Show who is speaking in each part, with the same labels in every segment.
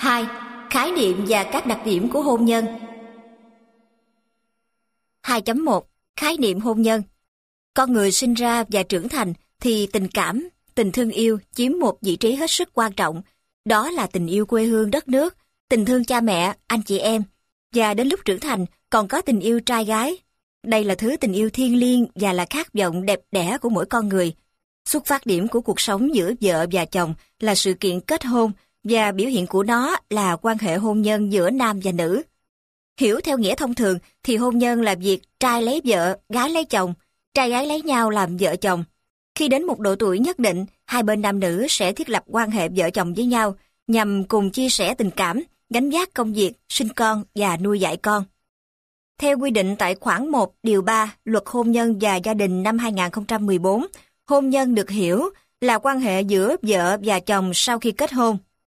Speaker 1: 2. Khái niệm và các đặc điểm của hôn nhân. 2.1. Khái niệm hôn nhân. Con người sinh ra và trưởng thành thì tình cảm, tình thương yêu chiếm một vị trí hết sức quan trọng. Đó là tình yêu quê hương đất nước, tình thương cha mẹ, anh chị em. Và đến lúc trưởng thành còn có tình yêu trai gái. Đây là thứ tình yêu thiêng liêng và là khát vọng đẹp đẽ của mỗi con người. Xuất phát điểm của cuộc sống giữa vợ và chồng là sự kiện kết hôn và biểu hiện của nó là quan hệ hôn nhân giữa nam và nữ. Hiểu theo nghĩa thông thường thì hôn nhân là việc trai lấy vợ, gái lấy chồng, trai gái lấy nhau làm vợ chồng. Khi đến một độ tuổi nhất định, hai bên nam nữ sẽ thiết lập quan hệ vợ chồng với nhau nhằm cùng chia sẻ tình cảm, gánh vác công việc, sinh con và nuôi dạy con. Theo quy định tại khoản 1 điều 3 Luật Hôn nhân và Gia đình năm 2014, hôn nhân được hiểu là quan hệ giữa vợ và chồng sau khi kết hôn.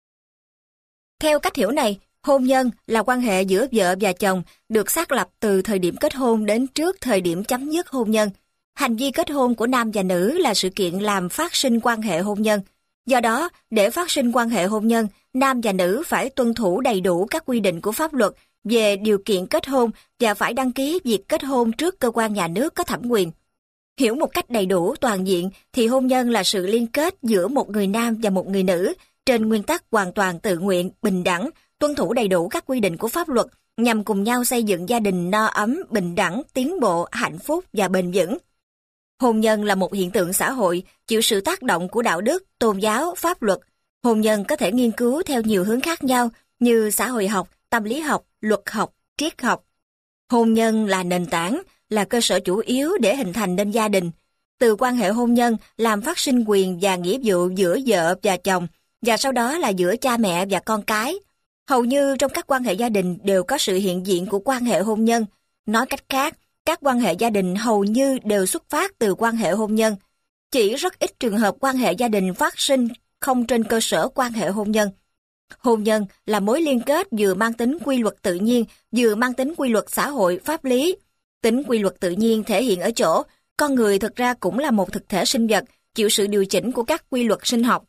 Speaker 1: Theo cách hiểu này, hôn nhân là quan hệ giữa vợ và chồng được xác lập từ thời điểm kết hôn đến trước thời điểm chấm dứt hôn nhân. Hành vi kết hôn của nam và nữ là sự kiện làm phát sinh quan hệ hôn nhân. Do đó, để phát sinh quan hệ hôn nhân, nam và nữ phải tuân thủ đầy đủ các quy định của pháp luật về điều kiện kết hôn và phải đăng ký việc kết hôn trước cơ quan nhà nước có thẩm quyền. Hiểu một cách đầy đủ, toàn diện thì hôn nhân là sự liên kết giữa một người nam và một người nữ trên nguyên tắc hoàn toàn tự nguyện, bình đẳng, tuân thủ đầy đủ các quy định của pháp luật nhằm cùng nhau xây dựng gia đình no ấm, bình đẳng, tiến bộ, hạnh phúc và bền vững. Hôn nhân là một hiện tượng xã hội chịu sự tác động của đạo đức, tôn giáo, pháp luật. Hôn nhân có thể nghiên cứu theo nhiều hướng khác nhau như xã hội học, tâm lý học, luật học, triết học. Hôn nhân là nền tảng, là cơ sở chủ yếu để hình thành nên gia đình. Từ quan hệ hôn nhân làm phát sinh quyền và nghĩa vụ giữa vợ và chồng, và sau đó là giữa cha mẹ và con cái. Hầu như trong các quan hệ gia đình đều có sự hiện diện của quan hệ hôn nhân. Nói cách khác, các quan hệ gia đình hầu như đều xuất phát từ quan hệ hôn nhân. Chỉ rất ít trường hợp quan hệ gia đình phát sinh không trên cơ sở quan hệ hôn nhân. Hôn nhân là mối liên kết vừa mang tính quy luật tự nhiên, vừa mang tính quy luật xã hội, pháp lý. Tính quy luật tự nhiên thể hiện ở chỗ, con người thực ra cũng là một thực thể sinh vật, chịu sự điều chỉnh của các quy luật sinh học.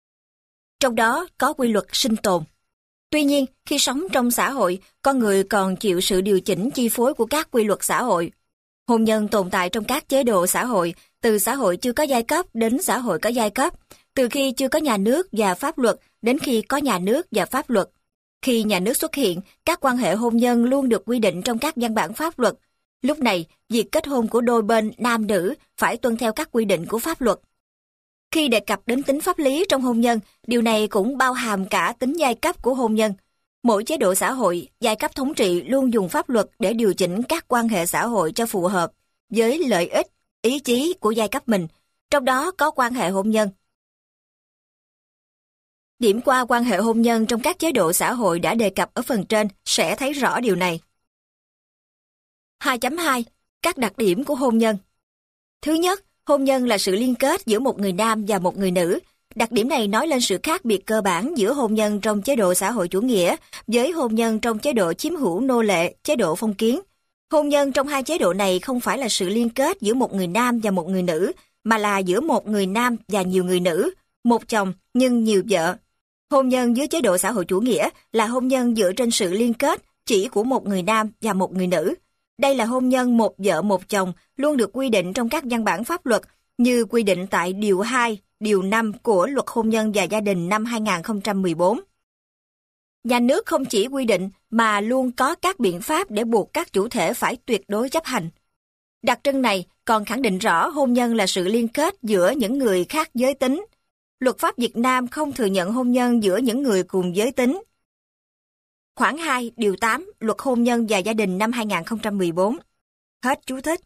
Speaker 1: Trong đó có quy luật sinh tồn. Tuy nhiên, khi sống trong xã hội, con người còn chịu sự điều chỉnh chi phối của các quy luật xã hội. Hôn nhân tồn tại trong các chế độ xã hội, từ xã hội chưa có giai cấp đến xã hội có giai cấp, từ khi chưa có nhà nước và pháp luật đến khi có nhà nước và pháp luật. Khi nhà nước xuất hiện, các quan hệ hôn nhân luôn được quy định trong các văn bản pháp luật. Lúc này, việc kết hôn của đôi bên nam nữ phải tuân theo các quy định của pháp luật. Khi đề cập đến tính pháp lý trong hôn nhân, điều này cũng bao hàm cả tính giai cấp của hôn nhân. Mỗi chế độ xã hội, giai cấp thống trị luôn dùng pháp luật để điều chỉnh các quan hệ xã hội cho phù hợp với lợi ích, ý chí của giai cấp mình, trong đó có quan hệ hôn nhân. Điểm qua quan hệ hôn nhân trong các chế độ xã hội đã đề cập ở phần trên sẽ thấy rõ điều này. 2.2. Các đặc điểm của hôn nhân. Thứ nhất, hôn nhân là sự liên kết giữa một người nam và một người nữ. Đặc điểm này nói lên sự khác biệt cơ bản giữa hôn nhân trong chế độ xã hội chủ nghĩa với hôn nhân trong chế độ chiếm hữu nô lệ, chế độ phong kiến. Hôn nhân trong hai chế độ này không phải là sự liên kết giữa một người nam và một người nữ, mà là giữa một người nam và nhiều người nữ, một chồng nhưng nhiều vợ. Hôn nhân dưới chế độ xã hội chủ nghĩa là hôn nhân dựa trên sự liên kết chỉ của một người nam và một người nữ. Đây là hôn nhân một vợ một chồng luôn được quy định trong các văn bản pháp luật như quy định tại Điều 2, Điều 5 của Luật Hôn nhân và Gia đình năm 2014. Nhà nước không chỉ quy định mà luôn có các biện pháp để buộc các chủ thể phải tuyệt đối chấp hành. Đặc trưng này còn khẳng định rõ hôn nhân là sự liên kết giữa những người khác giới tính. Luật pháp Việt Nam không thừa nhận hôn nhân giữa những người cùng giới tính. Khoản 2, Điều 8, Luật Hôn nhân và Gia đình năm 2014. Hết chú thích.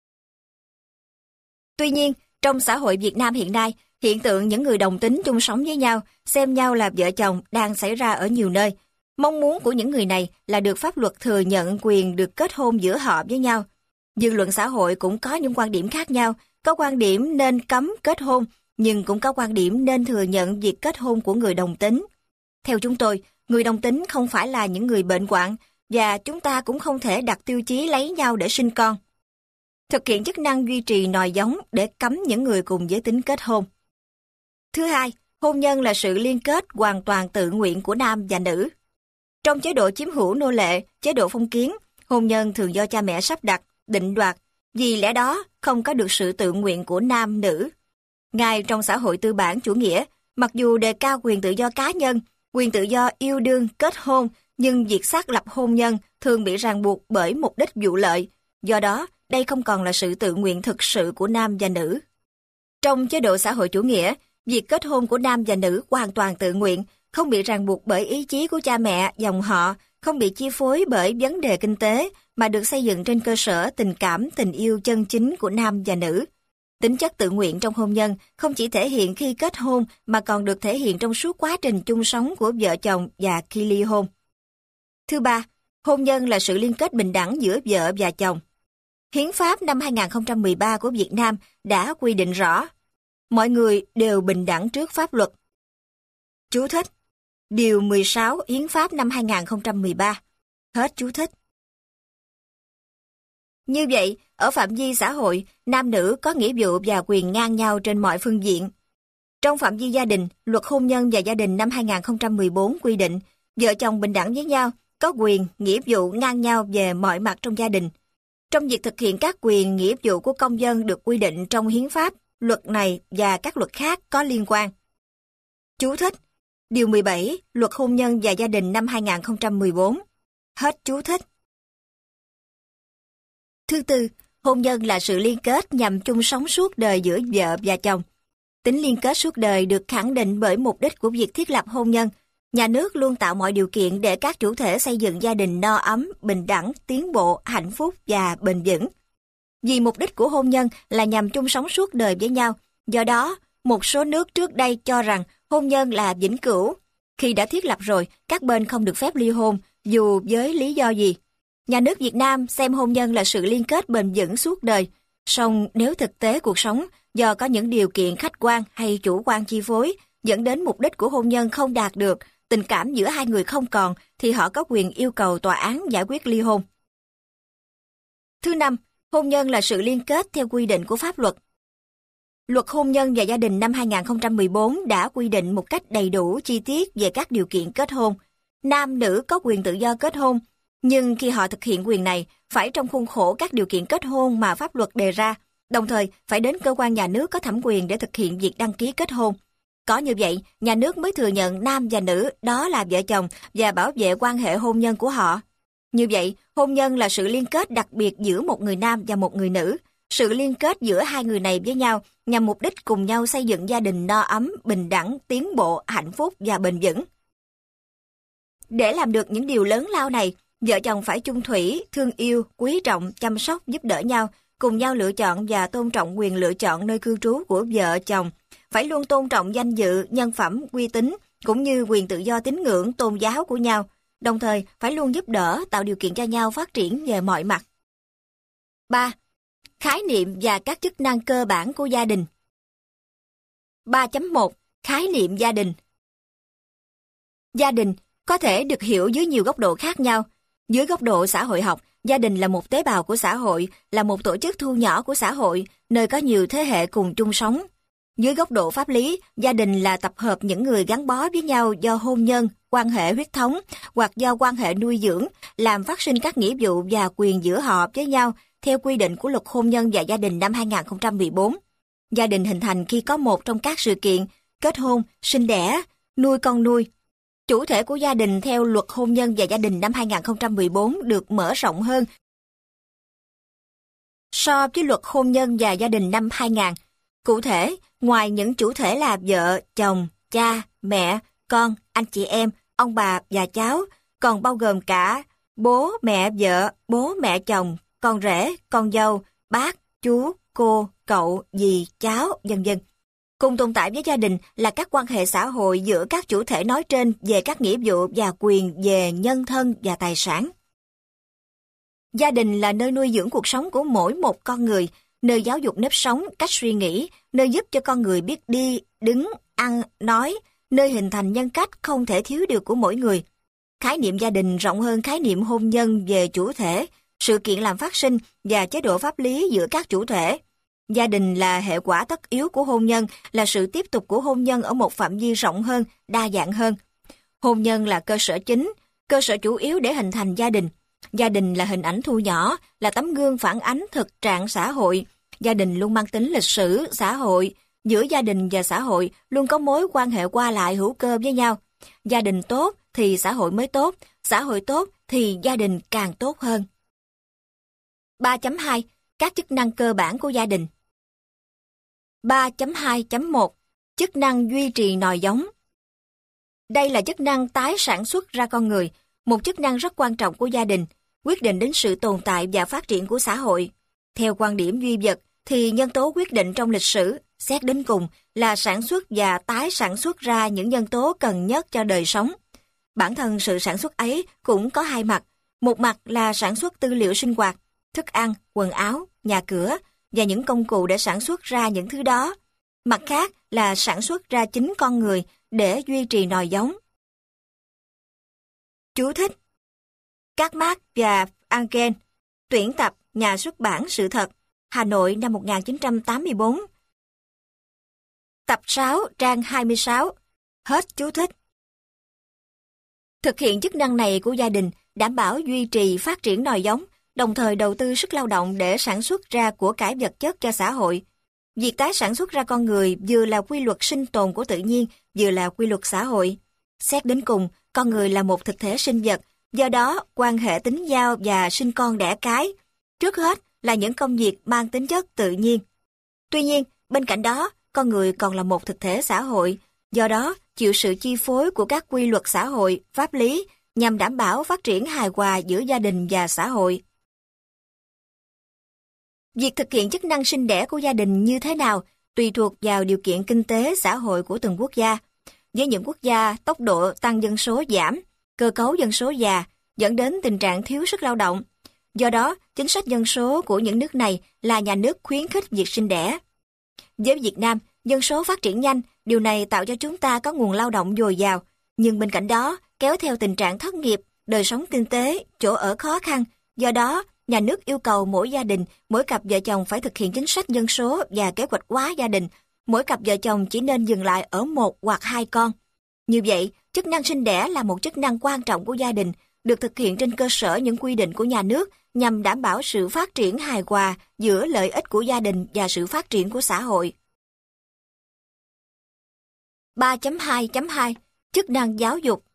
Speaker 1: Tuy nhiên, trong xã hội Việt Nam hiện nay, hiện tượng những người đồng tính chung sống với nhau, xem nhau là vợ chồng đang xảy ra ở nhiều nơi. Mong muốn của những người này là được pháp luật thừa nhận quyền được kết hôn giữa họ với nhau. Dư luận xã hội cũng có những quan điểm khác nhau, có quan điểm nên cấm kết hôn, nhưng cũng có quan điểm nên thừa nhận việc kết hôn của người đồng tính. Theo chúng tôi, người đồng tính không phải là những người bệnh hoạn, và chúng ta cũng không thể đặt tiêu chí lấy nhau để sinh con. Thực hiện chức năng duy trì nòi giống để cấm những người cùng giới tính kết hôn. Thứ hai, hôn nhân là sự liên kết hoàn toàn tự nguyện của nam và nữ. Trong chế độ chiếm hữu nô lệ, chế độ phong kiến, hôn nhân thường do cha mẹ sắp đặt, định đoạt, vì lẽ đó không có được sự tự nguyện của nam nữ. Ngay trong xã hội tư bản chủ nghĩa, mặc dù đề cao quyền tự do cá nhân, quyền tự do yêu đương, kết hôn, nhưng việc xác lập hôn nhân thường bị ràng buộc bởi mục đích vụ lợi. Do đó, đây không còn là sự tự nguyện thực sự của nam và nữ. Trong chế độ xã hội chủ nghĩa, việc kết hôn của nam và nữ hoàn toàn tự nguyện, không bị ràng buộc bởi ý chí của cha mẹ, dòng họ, không bị chi phối bởi vấn đề kinh tế, mà được xây dựng trên cơ sở tình cảm, tình yêu chân chính của nam và nữ. Tính chất tự nguyện trong hôn nhân không chỉ thể hiện khi kết hôn mà còn được thể hiện trong suốt quá trình chung sống của vợ chồng và khi ly hôn. Thứ ba, hôn nhân là sự liên kết bình đẳng giữa vợ và chồng. Hiến pháp năm 2013 của Việt Nam đã quy định rõ, mọi người đều bình đẳng trước pháp luật. Chú thích: Điều 16 Hiến pháp năm 2013. Hết chú thích. Như vậy, ở phạm vi xã hội, nam nữ có nghĩa vụ và quyền ngang nhau trên mọi phương diện. Trong phạm vi gia đình, Luật Hôn nhân và Gia đình năm 2014 quy định, vợ chồng bình đẳng với nhau, có quyền, nghĩa vụ ngang nhau về mọi mặt trong gia đình. Trong việc thực hiện các quyền, nghĩa vụ của công dân được quy định trong hiến pháp, luật này và các luật khác có liên quan. Chú thích: Điều 17 Luật Hôn nhân và Gia đình năm 2014. Hết chú thích. Thứ tư, hôn nhân là sự liên kết nhằm chung sống suốt đời giữa vợ và chồng. Tính liên kết suốt đời được khẳng định bởi mục đích của việc thiết lập hôn nhân. Nhà nước luôn tạo mọi điều kiện để các chủ thể xây dựng gia đình no ấm, bình đẳng, tiến bộ, hạnh phúc và bền vững. Vì mục đích của hôn nhân là nhằm chung sống suốt đời với nhau, do đó, một số nước trước đây cho rằng hôn nhân là vĩnh cửu. Khi đã thiết lập rồi, các bên không được phép ly hôn, dù với lý do gì. Nhà nước Việt Nam xem hôn nhân là sự liên kết bền vững suốt đời. Song nếu thực tế cuộc sống, do có những điều kiện khách quan hay chủ quan chi phối, dẫn đến mục đích của hôn nhân không đạt được, tình cảm giữa hai người không còn, thì họ có quyền yêu cầu tòa án giải quyết ly hôn. Thứ năm, hôn nhân là sự liên kết theo quy định của pháp luật. Luật Hôn nhân và Gia đình năm 2014 đã quy định một cách đầy đủ chi tiết về các điều kiện kết hôn. Nam nữ có quyền tự do kết hôn, nhưng khi họ thực hiện quyền này, phải trong khuôn khổ các điều kiện kết hôn mà pháp luật đề ra, đồng thời phải đến cơ quan nhà nước có thẩm quyền để thực hiện việc đăng ký kết hôn. Có như vậy, nhà nước mới thừa nhận nam và nữ đó là vợ chồng và bảo vệ quan hệ hôn nhân của họ. Như vậy, hôn nhân là sự liên kết đặc biệt giữa một người nam và một người nữ. Sự liên kết giữa hai người này với nhau nhằm mục đích cùng nhau xây dựng gia đình no ấm, bình đẳng, tiến bộ, hạnh phúc và bền vững. Để làm được những điều lớn lao này, vợ chồng phải chung thủy, thương yêu, quý trọng, chăm sóc, giúp đỡ nhau, cùng nhau lựa chọn và tôn trọng quyền lựa chọn nơi cư trú của vợ chồng, phải luôn tôn trọng danh dự, nhân phẩm, uy tín, cũng như quyền tự do tín ngưỡng, tôn giáo của nhau, đồng thời phải luôn giúp đỡ, tạo điều kiện cho nhau phát triển về mọi mặt. 3. Khái niệm và các chức năng cơ bản của gia đình. 3.1 Khái niệm gia đình. Gia đình có thể được hiểu dưới nhiều góc độ khác nhau. Dưới góc độ xã hội học, gia đình là một tế bào của xã hội, là một tổ chức thu nhỏ của xã hội, nơi có nhiều thế hệ cùng chung sống. Dưới góc độ pháp lý, gia đình là tập hợp những người gắn bó với nhau do hôn nhân, quan hệ huyết thống hoặc do quan hệ nuôi dưỡng, làm phát sinh các nghĩa vụ và quyền giữa họ với nhau theo quy định của Luật Hôn nhân và Gia đình năm 2014. Gia đình hình thành khi có một trong các sự kiện kết hôn, sinh đẻ, nuôi con nuôi. Chủ thể của gia đình theo Luật Hôn nhân và Gia đình năm 2014 được mở rộng hơn so với Luật Hôn nhân và Gia đình năm 2000. Cụ thể, ngoài những chủ thể là vợ, chồng, cha, mẹ, con, anh chị em, ông bà và cháu, còn bao gồm cả bố, mẹ vợ, bố, mẹ chồng, con rể, con dâu, bác, chú, cô, cậu, dì, cháu, vân vân. Cùng tồn tại với gia đình là các quan hệ xã hội giữa các chủ thể nói trên về các nghĩa vụ và quyền về nhân thân và tài sản. Gia đình là nơi nuôi dưỡng cuộc sống của mỗi một con người, nơi giáo dục nếp sống, cách suy nghĩ, nơi giúp cho con người biết đi, đứng, ăn, nói, nơi hình thành nhân cách không thể thiếu được của mỗi người. Khái niệm gia đình rộng hơn khái niệm hôn nhân về chủ thể, sự kiện làm phát sinh và chế độ pháp lý giữa các chủ thể. Gia đình là hệ quả tất yếu của hôn nhân, là sự tiếp tục của hôn nhân ở một phạm vi rộng hơn, đa dạng hơn. Hôn nhân là cơ sở chính, cơ sở chủ yếu để hình thành gia đình. Gia đình là hình ảnh thu nhỏ, là tấm gương phản ánh thực trạng xã hội. Gia đình luôn mang tính lịch sử, xã hội. Giữa gia đình và xã hội luôn có mối quan hệ qua lại hữu cơ với nhau. Gia đình tốt thì xã hội mới tốt, xã hội tốt thì gia đình càng tốt hơn. 3.2. Các chức năng cơ bản của gia đình. 3.2.1. Chức năng duy trì nòi giống. Đây là chức năng tái sản xuất ra con người, một chức năng rất quan trọng của gia đình, quyết định đến sự tồn tại và phát triển của xã hội. Theo quan điểm duy vật, thì nhân tố quyết định trong lịch sử, xét đến cùng, là sản xuất và tái sản xuất ra những nhân tố cần nhất cho đời sống. Bản thân sự sản xuất ấy cũng có hai mặt. Một mặt là sản xuất tư liệu sinh hoạt, thức ăn, quần áo, nhà cửa và những công cụ để sản xuất ra những thứ đó. Mặt khác là sản xuất ra chính con người để duy trì nòi giống. Chú thích: Các Marx và Engels, tuyển tập, nhà xuất bản Sự Thật, Hà Nội năm 1984. Tập 6, trang 26. Hết chú thích. Thực hiện chức năng này của gia đình, đảm bảo duy trì phát triển nòi giống, đồng thời đầu tư sức lao động để sản xuất ra của cải vật chất cho xã hội. Việc tái sản xuất ra con người vừa là quy luật sinh tồn của tự nhiên, vừa là quy luật xã hội. Xét đến cùng, con người là một thực thể sinh vật, do đó quan hệ tính giao và sinh con đẻ cái, trước hết là những công việc mang tính chất tự nhiên. Tuy nhiên, bên cạnh đó, con người còn là một thực thể xã hội, do đó chịu sự chi phối của các quy luật xã hội, pháp lý nhằm đảm bảo phát triển hài hòa giữa gia đình và xã hội. Việc thực hiện chức năng sinh đẻ của gia đình như thế nào tùy thuộc vào điều kiện kinh tế xã hội của từng quốc gia. Với những quốc gia tốc độ tăng dân số giảm, cơ cấu dân số già dẫn đến tình trạng thiếu sức lao động. Do đó, chính sách dân số của những nước này là nhà nước khuyến khích việc sinh đẻ. Với Việt Nam, dân số phát triển nhanh, điều này tạo cho chúng ta có nguồn lao động dồi dào, nhưng bên cạnh đó kéo theo tình trạng thất nghiệp, đời sống kinh tế, chỗ ở khó khăn. Do đó, nhà nước yêu cầu mỗi gia đình, mỗi cặp vợ chồng phải thực hiện chính sách dân số và kế hoạch hóa gia đình. Mỗi cặp vợ chồng chỉ nên dừng lại ở 1 hoặc 2 con. Như vậy, chức năng sinh đẻ là một chức năng quan trọng của gia đình, được thực hiện trên cơ sở những quy định của nhà nước nhằm đảm bảo sự phát triển hài hòa giữa lợi ích của gia đình và sự phát triển của xã hội. 3.2.2. Chức năng giáo dục.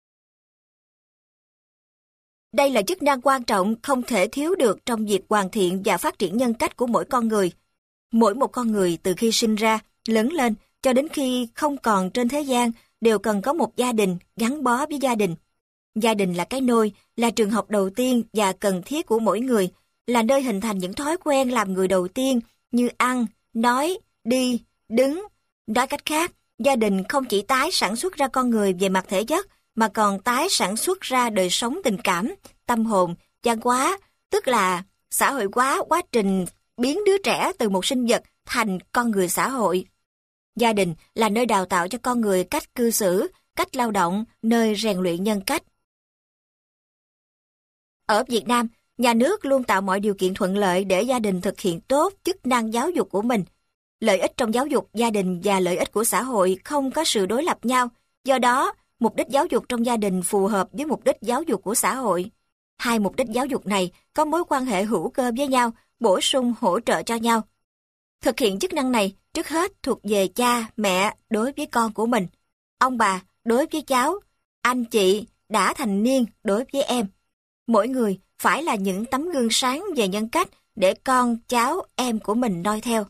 Speaker 1: Đây là chức năng quan trọng không thể thiếu được trong việc hoàn thiện và phát triển nhân cách của mỗi con người. Mỗi một con người từ khi sinh ra, lớn lên, cho đến khi không còn trên thế gian, đều cần có một gia đình gắn bó với gia đình. Gia đình là cái nôi, là trường học đầu tiên và cần thiết của mỗi người, là nơi hình thành những thói quen làm người đầu tiên như ăn, nói, đi, đứng. Nói cách khác, gia đình không chỉ tái sản xuất ra con người về mặt thể chất, mà còn tái sản xuất ra đời sống tình cảm, tâm hồn, văn hóa, tức là xã hội hóa quá trình biến đứa trẻ từ một sinh vật thành con người xã hội. Gia đình là nơi đào tạo cho con người cách cư xử, cách lao động, nơi rèn luyện nhân cách. Ở Việt Nam, nhà nước luôn tạo mọi điều kiện thuận lợi để gia đình thực hiện tốt chức năng giáo dục của mình. Lợi ích trong giáo dục gia đình và lợi ích của xã hội không có sự đối lập nhau, do đó, mục đích giáo dục trong gia đình phù hợp với mục đích giáo dục của xã hội. Hai mục đích giáo dục này có mối quan hệ hữu cơ với nhau, bổ sung hỗ trợ cho nhau. Thực hiện chức năng này, trước hết thuộc về cha, mẹ đối với con của mình, ông bà đối với cháu, anh chị đã thành niên đối với em. Mỗi người phải là những tấm gương sáng về nhân cách để con, cháu, em của mình noi theo.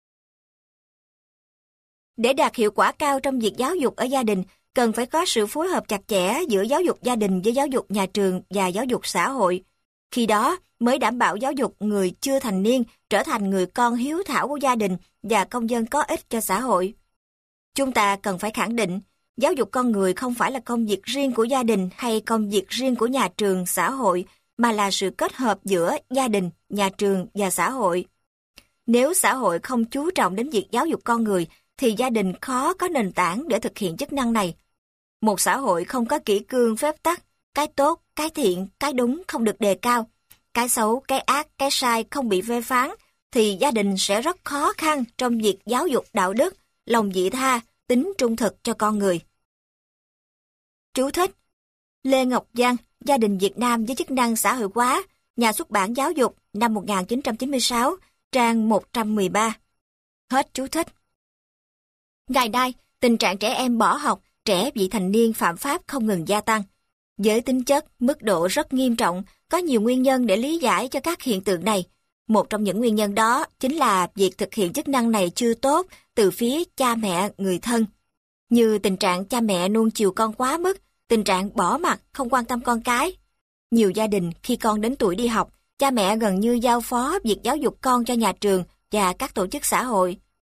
Speaker 1: Để đạt hiệu quả cao trong việc giáo dục ở gia đình, cần phải có sự phối hợp chặt chẽ giữa giáo dục gia đình với giáo dục nhà trường và giáo dục xã hội. Khi đó mới đảm bảo giáo dục người chưa thành niên trở thành người con hiếu thảo của gia đình và công dân có ích cho xã hội. Chúng ta cần phải khẳng định, giáo dục con người không phải là công việc riêng của gia đình hay công việc riêng của nhà trường, xã hội, mà là sự kết hợp giữa gia đình, nhà trường và xã hội. Nếu xã hội không chú trọng đến việc giáo dục con người, thì gia đình khó có nền tảng để thực hiện chức năng này. Một xã hội không có kỷ cương phép tắc, cái tốt, cái thiện, cái đúng không được đề cao, cái xấu, cái ác, cái sai không bị phê phán, thì gia đình sẽ rất khó khăn trong việc giáo dục đạo đức, lòng vị tha, tính trung thực cho con người. Chú thích: Lê Ngọc Giang, Gia đình Việt Nam với chức năng xã hội hóa, Nhà xuất bản Giáo dục, năm 1996, trang 113. Hết chú thích. Ngày nay, tình trạng trẻ em bỏ học, trẻ vị thành niên phạm pháp không ngừng gia tăng. Với tính chất, mức độ rất nghiêm trọng, có nhiều nguyên nhân để lý giải cho các hiện tượng này. Một trong những nguyên nhân đó chính là việc thực hiện chức năng này chưa tốt từ phía cha mẹ, người thân. Như tình trạng cha mẹ nuông chiều con quá mức, tình trạng bỏ mặc, không quan tâm con cái. Nhiều gia đình khi con đến tuổi đi học, cha mẹ gần như giao phó việc giáo dục con cho nhà trường và các tổ chức xã hội.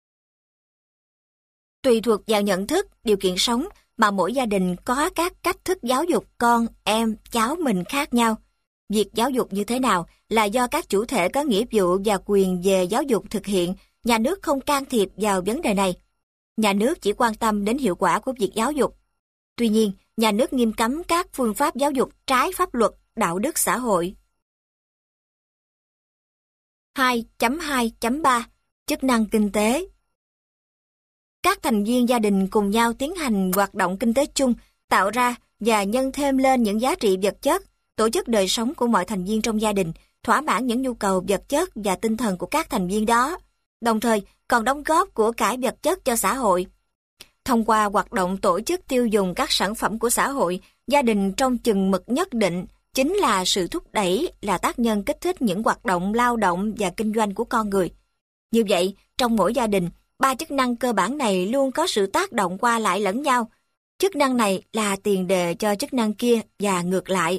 Speaker 1: Tùy thuộc vào nhận thức, điều kiện sống mà mỗi gia đình có các cách thức giáo dục con, em, cháu mình khác nhau. Việc giáo dục như thế nào là do các chủ thể có nghĩa vụ và quyền về giáo dục thực hiện, nhà nước không can thiệp vào vấn đề này. Nhà nước chỉ quan tâm đến hiệu quả của việc giáo dục. Tuy nhiên, nhà nước nghiêm cấm các phương pháp giáo dục trái pháp luật, đạo đức xã hội. 2.2.3 Chức năng kinh tế. Các thành viên gia đình cùng nhau tiến hành hoạt động kinh tế chung, tạo ra và nhân thêm lên những giá trị vật chất, tổ chức đời sống của mọi thành viên trong gia đình, thỏa mãn những nhu cầu vật chất và tinh thần của các thành viên đó, đồng thời còn đóng góp của cải vật chất cho xã hội. Thông qua hoạt động tổ chức tiêu dùng các sản phẩm của xã hội, gia đình trong chừng mực nhất định chính là sự thúc đẩy, là tác nhân kích thích những hoạt động lao động và kinh doanh của con người. Như vậy, trong mỗi gia đình, ba chức năng cơ bản này luôn có sự tác động qua lại lẫn nhau. Chức năng này là tiền đề cho chức năng kia và ngược lại.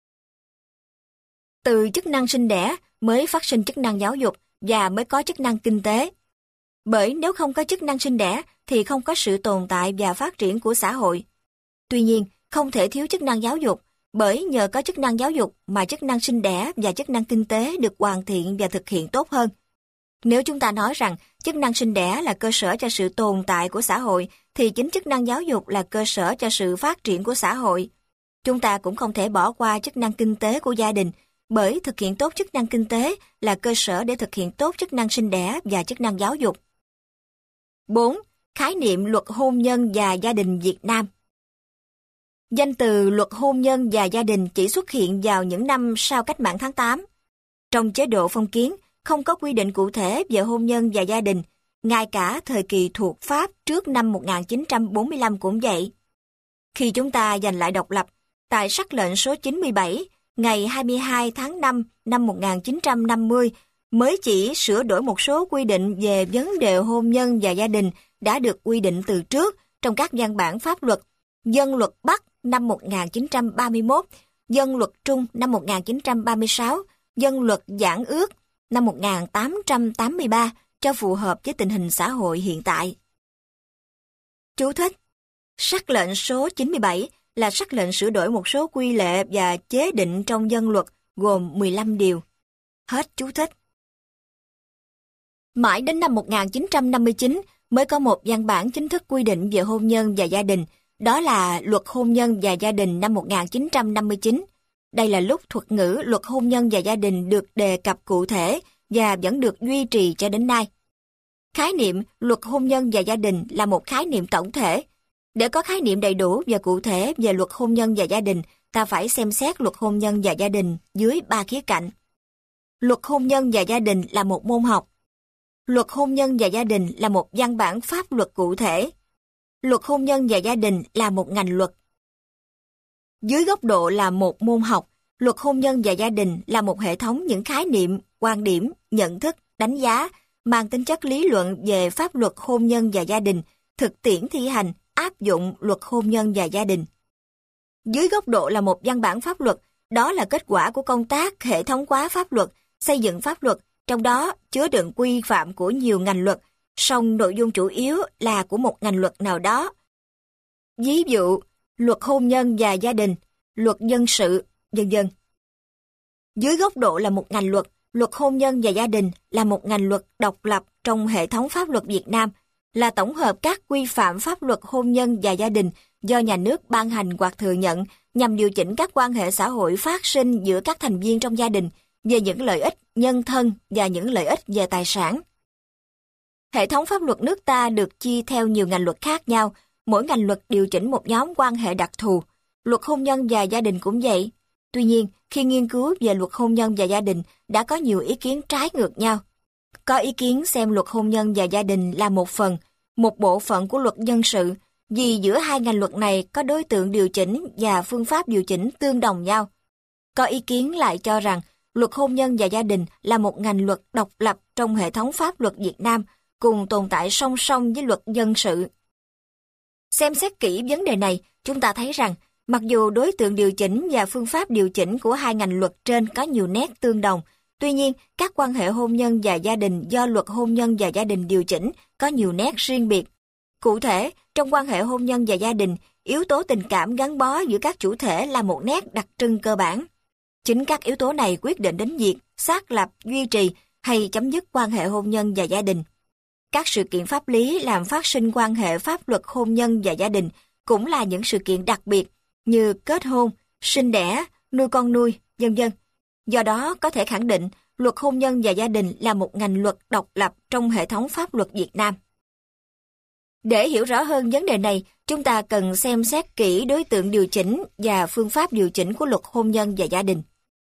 Speaker 1: Từ chức năng sinh đẻ mới phát sinh chức năng giáo dục và mới có chức năng kinh tế. Bởi nếu không có chức năng sinh đẻ thì không có sự tồn tại và phát triển của xã hội. Tuy nhiên, không thể thiếu chức năng giáo dục, bởi nhờ có chức năng giáo dục mà chức năng sinh đẻ và chức năng kinh tế được hoàn thiện và thực hiện tốt hơn. Nếu chúng ta nói rằng chức năng sinh đẻ là cơ sở cho sự tồn tại của xã hội, thì chính chức năng giáo dục là cơ sở cho sự phát triển của xã hội. Chúng ta cũng không thể bỏ qua chức năng kinh tế của gia đình, bởi thực hiện tốt chức năng kinh tế là cơ sở để thực hiện tốt chức năng sinh đẻ và chức năng giáo dục. 4. Khái niệm luật hôn nhân và gia đình Việt Nam. Danh từ luật hôn nhân và gia đình chỉ xuất hiện vào những năm sau cách mạng tháng 8. Trong chế độ phong kiến, không có quy định cụ thể về hôn nhân và gia đình, ngay cả thời kỳ thuộc Pháp trước năm 1945 cũng vậy. Khi chúng ta giành lại độc lập, tại sắc lệnh số 97, ngày 22 tháng 5 năm 1950, mới chỉ sửa đổi một số quy định về vấn đề hôn nhân và gia đình đã được quy định từ trước trong các văn bản pháp luật, Dân luật Bắc năm 1931, Dân luật Trung năm 1936, Dân luật Giản ước năm 1883 cho phù hợp với tình hình xã hội hiện tại. Chú thích: Sắc lệnh số 97 là sắc lệnh sửa đổi một số quy lệ và chế định trong dân luật gồm 15 điều. Hết chú thích. Mãi đến năm 1959 mới có một văn bản chính thức quy định về hôn nhân và gia đình, đó là Luật Hôn nhân và Gia đình năm 1959. Đây là lúc thuật ngữ Luật Hôn nhân và Gia đình được đề cập cụ thể và vẫn được duy trì cho đến nay. Khái niệm Luật Hôn nhân và Gia đình là một khái niệm tổng thể. Để có khái niệm đầy đủ và cụ thể về Luật Hôn nhân và Gia đình, ta phải xem xét Luật Hôn nhân và Gia đình dưới 3 khía cạnh. Luật Hôn nhân và Gia đình là một môn học. Luật Hôn nhân và Gia đình là một văn bản pháp luật cụ thể. Luật Hôn nhân và Gia đình là một ngành luật. Dưới góc độ là một môn học, Luật Hôn nhân và Gia đình là một hệ thống những khái niệm, quan điểm, nhận thức, đánh giá, mang tính chất lý luận về pháp luật hôn nhân và gia đình, thực tiễn thi hành, áp dụng luật hôn nhân và gia đình. Dưới góc độ là một văn bản pháp luật, đó là kết quả của công tác hệ thống hóa pháp luật, xây dựng pháp luật, trong đó chứa đựng quy phạm của nhiều ngành luật, song nội dung chủ yếu là của một ngành luật nào đó. Ví dụ, luật hôn nhân và gia đình, luật dân sự, vân vân. Dưới góc độ là một ngành luật, luật hôn nhân và gia đình là một ngành luật độc lập trong hệ thống pháp luật Việt Nam, là tổng hợp các quy phạm pháp luật hôn nhân và gia đình do nhà nước ban hành hoặc thừa nhận nhằm điều chỉnh các quan hệ xã hội phát sinh giữa các thành viên trong gia đình, về những lợi ích nhân thân và những lợi ích về tài sản. Hệ thống pháp luật nước ta được chia theo nhiều ngành luật khác nhau, mỗi ngành luật điều chỉnh một nhóm quan hệ đặc thù. Luật hôn nhân và gia đình cũng vậy. Tuy nhiên, khi nghiên cứu về luật hôn nhân và gia đình đã có nhiều ý kiến trái ngược nhau. Có ý kiến xem luật hôn nhân và gia đình là một bộ phận của luật dân sự, vì giữa hai ngành luật này có đối tượng điều chỉnh và phương pháp điều chỉnh tương đồng nhau. Có ý kiến lại cho rằng luật hôn nhân và gia đình là một ngành luật độc lập trong hệ thống pháp luật Việt Nam, cùng tồn tại song song với luật dân sự. Xem xét kỹ vấn đề này, chúng ta thấy rằng mặc dù đối tượng điều chỉnh và phương pháp điều chỉnh của hai ngành luật trên có nhiều nét tương đồng, tuy nhiên các quan hệ hôn nhân và gia đình do luật hôn nhân và gia đình điều chỉnh có nhiều nét riêng biệt. Cụ thể, trong quan hệ hôn nhân và gia đình, yếu tố tình cảm gắn bó giữa các chủ thể là một nét đặc trưng cơ bản. Chính các yếu tố này quyết định đến việc xác lập, duy trì hay chấm dứt quan hệ hôn nhân và gia đình. Các sự kiện pháp lý làm phát sinh quan hệ pháp luật hôn nhân và gia đình cũng là những sự kiện đặc biệt như kết hôn, sinh đẻ, nuôi con nuôi, vân vân. Do đó, có thể khẳng định luật hôn nhân và gia đình là một ngành luật độc lập trong hệ thống pháp luật Việt Nam. Để hiểu rõ hơn vấn đề này, chúng ta cần xem xét kỹ đối tượng điều chỉnh và phương pháp điều chỉnh của luật hôn nhân và gia đình.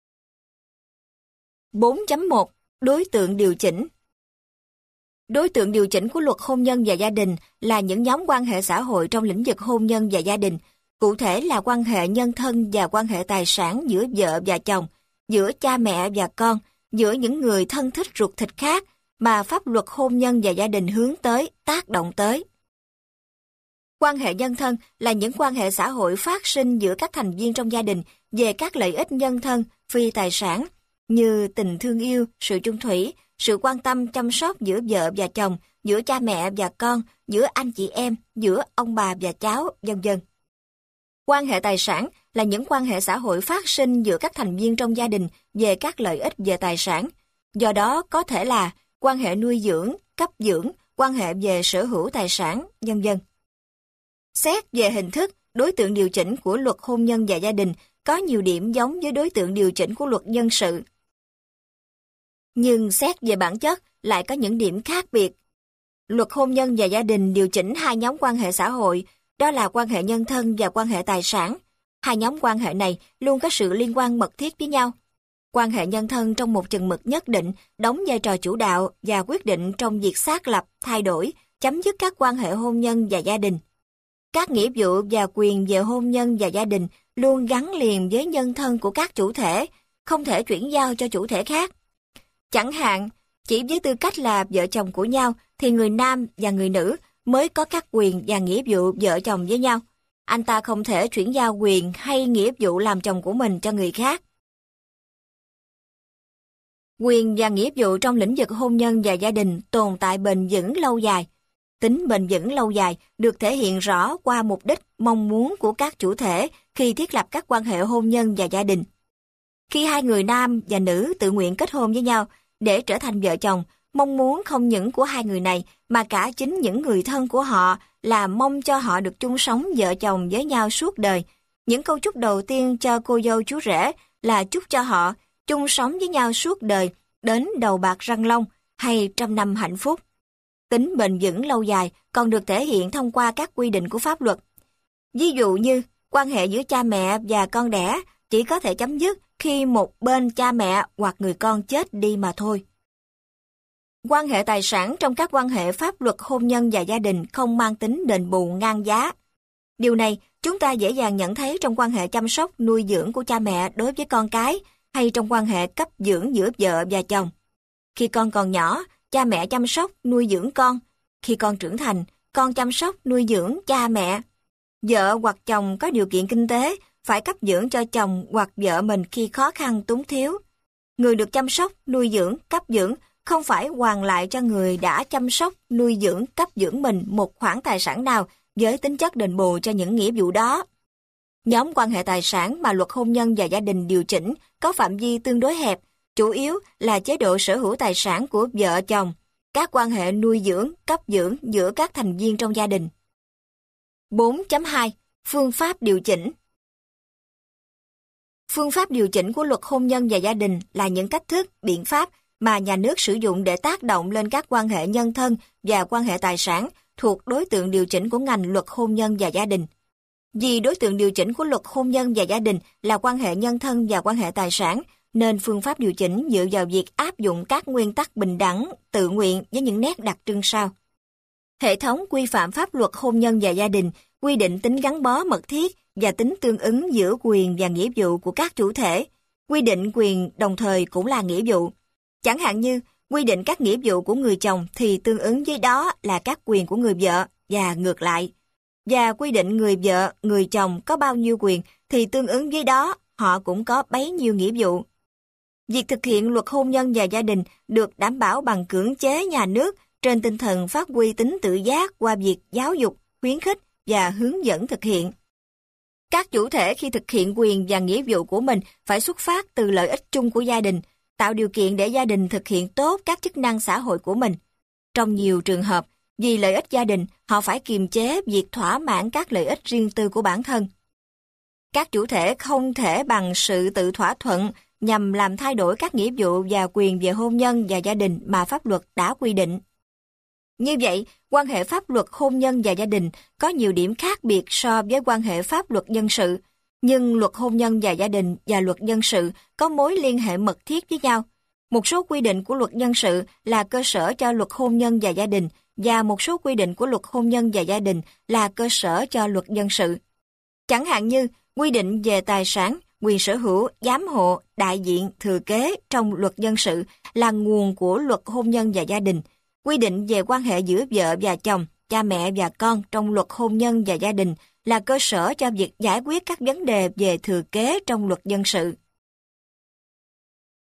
Speaker 1: 4.1. Đối tượng điều chỉnh. Đối tượng điều chỉnh của luật hôn nhân và gia đình là những nhóm quan hệ xã hội trong lĩnh vực hôn nhân và gia đình, cụ thể là quan hệ nhân thân và quan hệ tài sản giữa vợ và chồng, giữa cha mẹ và con, giữa những người thân thích ruột thịt khác mà pháp luật hôn nhân và gia đình hướng tới, tác động tới. Quan hệ nhân thân là những quan hệ xã hội phát sinh giữa các thành viên trong gia đình về các lợi ích nhân thân, phi tài sản, như tình thương yêu, sự chung thủy, sự quan tâm chăm sóc giữa vợ và chồng, giữa cha mẹ và con, giữa anh chị em, giữa ông bà và cháu, vân vân. Quan hệ tài sản là những quan hệ xã hội phát sinh giữa các thành viên trong gia đình về các lợi ích về tài sản. Do đó có thể là quan hệ nuôi dưỡng, cấp dưỡng, quan hệ về sở hữu tài sản, vân vân. Xét về hình thức, đối tượng điều chỉnh của luật hôn nhân và gia đình có nhiều điểm giống với đối tượng điều chỉnh của luật dân sự. Nhưng xét về bản chất lại có những điểm khác biệt. Luật hôn nhân và gia đình điều chỉnh hai nhóm quan hệ xã hội, đó là quan hệ nhân thân và quan hệ tài sản. Hai nhóm quan hệ này luôn có sự liên quan mật thiết với nhau. Quan hệ nhân thân trong một chừng mực nhất định đóng vai trò chủ đạo và quyết định trong việc xác lập, thay đổi, chấm dứt các quan hệ hôn nhân và gia đình. Các nghĩa vụ và quyền về hôn nhân và gia đình luôn gắn liền với nhân thân của các chủ thể, không thể chuyển giao cho chủ thể khác. Chẳng hạn, chỉ với tư cách là vợ chồng của nhau thì người nam và người nữ mới có các quyền và nghĩa vụ vợ chồng với nhau. Anh ta không thể chuyển giao quyền hay nghĩa vụ làm chồng của mình cho người khác. Quyền và nghĩa vụ trong lĩnh vực hôn nhân và gia đình tồn tại bền vững lâu dài. Tính bền vững lâu dài được thể hiện rõ qua mục đích, mong muốn của các chủ thể khi thiết lập các quan hệ hôn nhân và gia đình. Khi hai người nam và nữ tự nguyện kết hôn với nhau để trở thành vợ chồng, mong muốn không những của hai người này mà cả chính những người thân của họ là mong cho họ được chung sống vợ chồng với nhau suốt đời. Những câu chúc đầu tiên cho cô dâu chú rể là chúc cho họ chung sống với nhau suốt đời, đến đầu bạc răng long hay trăm năm hạnh phúc. Tính bền vững lâu dài còn được thể hiện thông qua các quy định của pháp luật. Ví dụ như, quan hệ giữa cha mẹ và con đẻ chỉ có thể chấm dứt khi một bên cha mẹ hoặc người con chết đi mà thôi. Quan hệ tài sản trong các quan hệ pháp luật hôn nhân và gia đình không mang tính đền bù ngang giá. Điều này chúng ta dễ dàng nhận thấy trong quan hệ chăm sóc nuôi dưỡng của cha mẹ đối với con cái hay trong quan hệ cấp dưỡng giữa vợ và chồng. Khi con còn nhỏ, cha mẹ chăm sóc nuôi dưỡng con. Khi con trưởng thành, con chăm sóc nuôi dưỡng cha mẹ. Vợ hoặc chồng có điều kiện kinh tế phải cấp dưỡng cho chồng hoặc vợ mình khi khó khăn túng thiếu. Người được chăm sóc, nuôi dưỡng, cấp dưỡng không phải hoàn lại cho người đã chăm sóc, nuôi dưỡng, cấp dưỡng mình một khoản tài sản nào với tính chất đền bù cho những nghĩa vụ đó. Nhóm quan hệ tài sản mà luật hôn nhân và gia đình điều chỉnh có phạm vi tương đối hẹp, chủ yếu là chế độ sở hữu tài sản của vợ chồng, các quan hệ nuôi dưỡng, cấp dưỡng giữa các thành viên trong gia đình. 4.2. Phương pháp điều chỉnh. Phương pháp điều chỉnh của luật hôn nhân và gia đình là những cách thức, biện pháp mà nhà nước sử dụng để tác động lên các quan hệ nhân thân và quan hệ tài sản thuộc đối tượng điều chỉnh của ngành luật hôn nhân và gia đình. Vì đối tượng điều chỉnh của luật hôn nhân và gia đình là quan hệ nhân thân và quan hệ tài sản, nên phương pháp điều chỉnh dựa vào việc áp dụng các nguyên tắc bình đẳng, tự nguyện với những nét đặc trưng sau. Hệ thống quy phạm pháp luật hôn nhân và gia đình quy định tính gắn bó mật thiết và tính tương ứng giữa quyền và nghĩa vụ của các chủ thể. Quy định quyền đồng thời cũng là nghĩa vụ. Chẳng hạn như, quy định các nghĩa vụ của người chồng thì tương ứng với đó là các quyền của người vợ và ngược lại. Và quy định người vợ, người chồng có bao nhiêu quyền thì tương ứng với đó họ cũng có bấy nhiêu nghĩa vụ. Việc thực hiện luật hôn nhân và gia đình được đảm bảo bằng cưỡng chế nhà nước trên tinh thần phát huy tính tự giác qua việc giáo dục, khuyến khích và hướng dẫn thực hiện. Các chủ thể khi thực hiện quyền và nghĩa vụ của mình phải xuất phát từ lợi ích chung của gia đình, tạo điều kiện để gia đình thực hiện tốt các chức năng xã hội của mình. Trong nhiều trường hợp, vì lợi ích gia đình, họ phải kiềm chế việc thỏa mãn các lợi ích riêng tư của bản thân. Các chủ thể không thể bằng sự tự thỏa thuận nhằm làm thay đổi các nghĩa vụ và quyền về hôn nhân và gia đình mà pháp luật đã quy định. Như vậy, quan hệ pháp luật hôn nhân và gia đình có nhiều điểm khác biệt so với quan hệ pháp luật dân sự, nhưng luật hôn nhân và gia đình và luật dân sự có mối liên hệ mật thiết với nhau. Một số quy định của luật dân sự là cơ sở cho luật hôn nhân và gia đình, và một số quy định của luật hôn nhân và gia đình là cơ sở cho luật dân sự. Chẳng hạn như, quy định về tài sản, quyền sở hữu, giám hộ, đại diện, thừa kế trong luật dân sự là nguồn của luật hôn nhân và gia đình. Quy định về quan hệ giữa vợ và chồng, cha mẹ và con trong luật hôn nhân và gia đình là cơ sở cho việc giải quyết các vấn đề về thừa kế trong luật dân sự.